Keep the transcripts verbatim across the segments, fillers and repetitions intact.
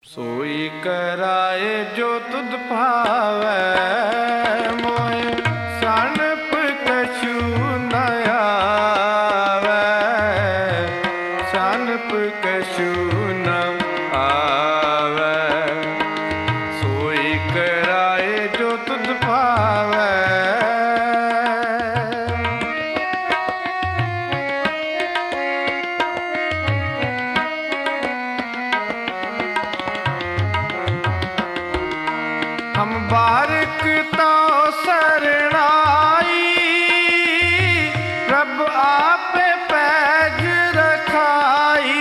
सोई कराए जो तुद भावै मोहे सानप कछु न आवै, सानप कछु न आवै। सोई कराए जो तुद भावै। हम बारिक तो शरणाई, प्रभु आप पैज रखाई।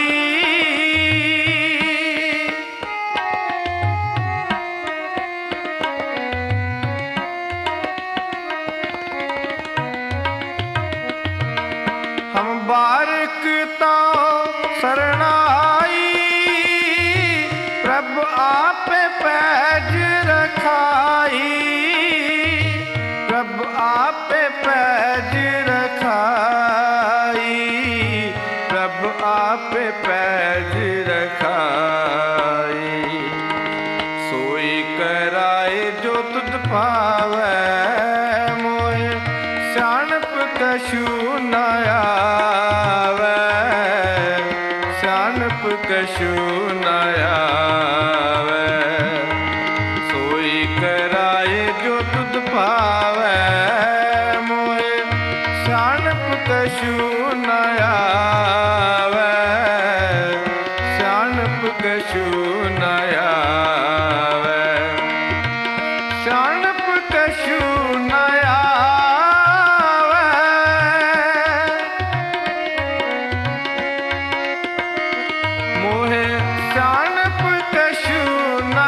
हम बारिक तो शरणाई, प्रभु आप पैज रखाई, प्रभु आप पैज रखाई, प्रभु आप पैज रखाई। सोई कराए जो तुद पावै मोहे स्याणप कछु न आवै, स्याणप कछु न आवै। सोई कराए जो तुद पावै मोहे स्याणप कछु न आवै, स्याणप कछु न आवै, स्याणप कछु न आवै। मोहे स्याणप कछु न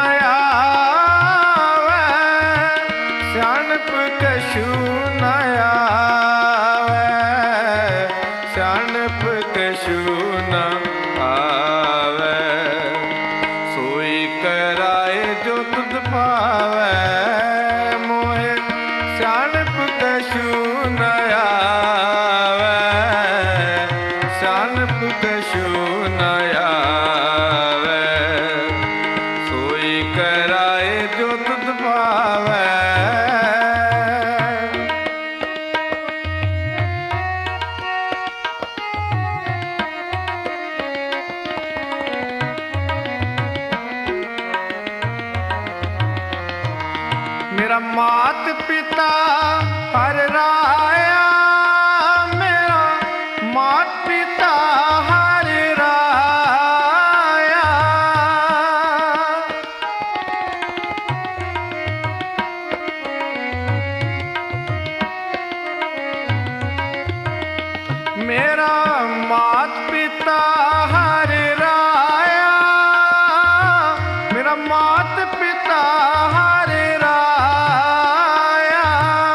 आवै, स्याणप कछु न आवै, स्याणप कछु न आवै। सोई कराए जो तुद पावै मोहे स्याणप कछु न आवै, स्याणप कछु न आवै। सोई कराए जो तुद पावै। मेरा मात पिता हर राया, मेरा मात पिता हर राया। मेरा मात पिता हर राया, मेरा मात पिता हर राया।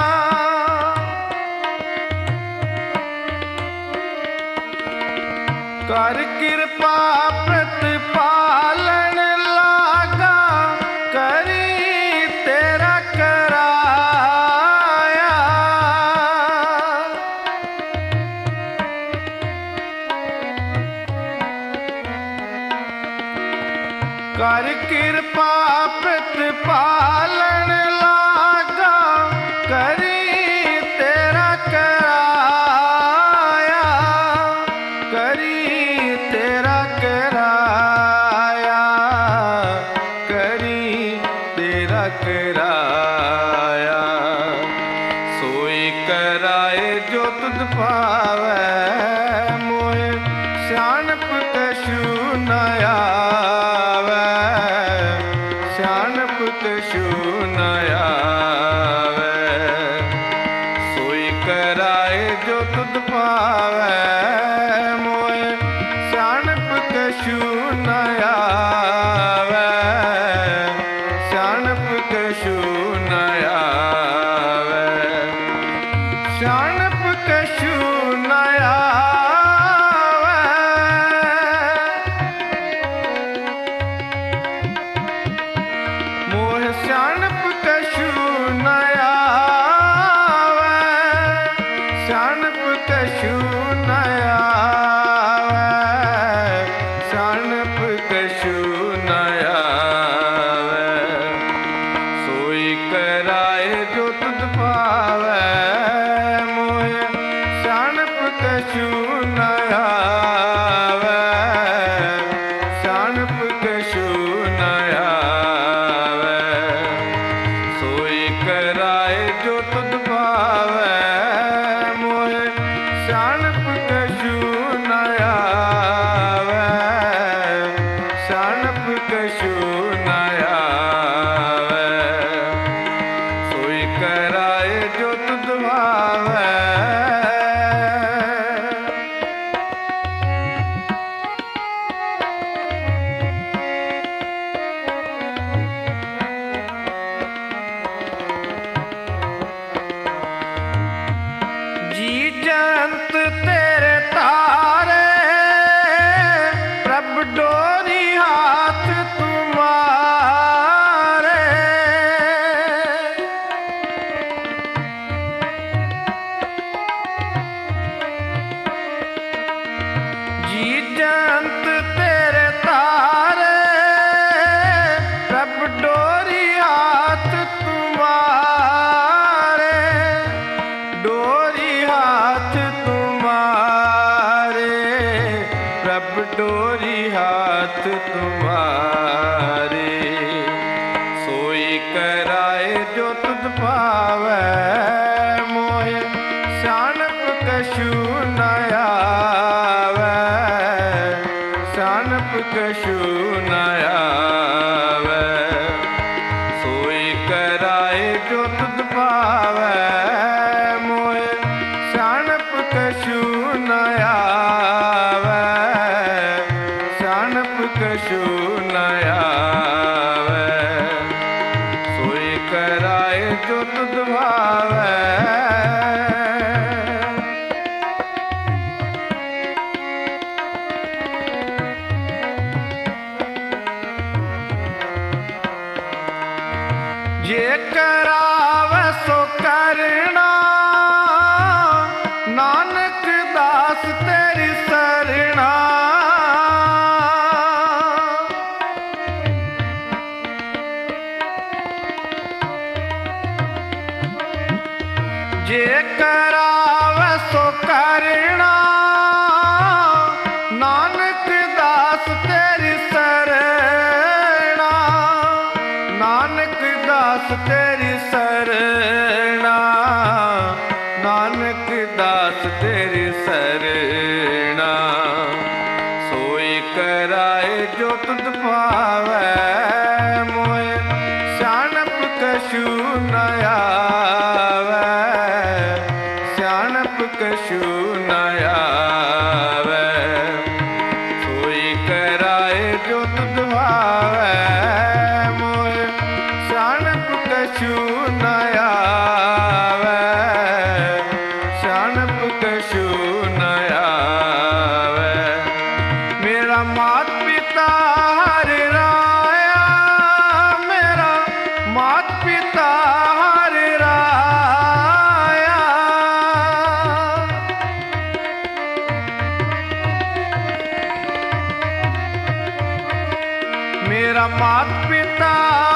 कर कृपा प्रतिपालन लागा, करी तेरा कराया। कर कृपा प्रतिपालन लागा, करी तेरा कराया, करी तेरा कराया, करी तेरा कराया। सोई कराए जो तुद पावै मोहे स्याणप कछु न आवै, स्याणप कछु ਸਿਆਣਪ ਕਛੂ ਨ ਆਵੈ। ਸੋਈ ਕਰਾਏ ਜੋ ਤੁਧ ਭਾਵੈ, ਮੋਹਿ ਸਿਆਣਪ ਕਛੂ ਨ ਆਵੈ। ਸਿਆਣਪ ਕਛੂ ਨ ਆਵੈ। ਸੋਈ ਕਰਾਏ ਜੋ ਤੁਧ ਭਾਵੈ। ਜੀ ਜੰਤ ਤੇਰੇ ਤਾਰੇ, ਪ੍ਰਭ ਡੋਰੀ ਹਾਥ ਤੁਮਾਰੇ। ਜੀ ਜੰਤ ਤੇਰੇ ਤਾਰੇ, ਪ੍ਰਭ ਡੋਰੀ ਹਾਥ ਤੁਮਾਰੇ। ਡੋਰੀ ਹਾਥ ਤੁਮਾਰੇ, ਪ੍ਰਭ ਡੋਰੀ ਹਾਥ ਤੁਮਾਰੇ। ਸੋਈ ਕਰਾਏ ਜੋ ਤੁਧ ਭਾਵੈ, ਮੋਹਿ ਸਿਆਣਪ ਕਛੂ ਨ ਆਵੈ। ਸਿਆਣਪ ਕਛੂ ਨ ਆਵੈ। ਸੋਈ ਕਰਾਏ ਜੋ ਤੁਧ ਭਾਵੈ, ਮੋਹਿ ਸਿਆਣਪ ਕਛੂ ਨ ਆਵੈ। ਸਿਆਣਪ ਕਛੂ ਨ ਆਵੈ। ਸੋਈ ਕਰਾਏ ਜੋ ਤੁਧ ਭਾਵੈ। ਜੇ ਕਰਾਵੈ ਸੋ ਕਰਣਾ, ਨਾਨਕ ਦਾਸ ਤੇਰੀ ਸਰਣਾ। ਜੇ ਕਰਾਵੈ ਸੋ ਕਰਣਾ, ਨਾਨਕ ਦਾਸ ਤੇਰੀ ਸਰਣਾ। ਨਾਨਕ ਦਾਸ ਤੇਰੀ ਸਰਣਾ। ਨਾਨਕ ਦਾਸ ਤੇਰੀ ਸਰਣਾ। ਸੋਈ ਕਰਾਏ ਜੋ ਤੁਧ ਭਾਵੈ, ਮੋਹਿ ਸਿਆਣਪ ਕਛੂ ਨ ਆਵੈ। ਸਿਆਣਪ ਕਛੂ ਨ ਆਵੈ। ਸੋਈ ਕਰਾਏ ਜੋ ਤੁਧ ਭਾਵੈ, ਮੋਹਿ ਸਿਆਣਪ ਕਛੂ ਨ ਆਵੈ। ਸਿਆਣਪ ਕਛੂ ਨ ਆਵੈ। ਮੇਰਾ ਮਾਤ ਪਿਤਾ ਹਰਿ ਰਾਇਆ, ਮੇਰਾ ਮਾਤ ਪਿਤਾ ਹਰਿ ਰਾਇਆ। ਮੇਰਾ ਮਾਤ ਪਿਤਾ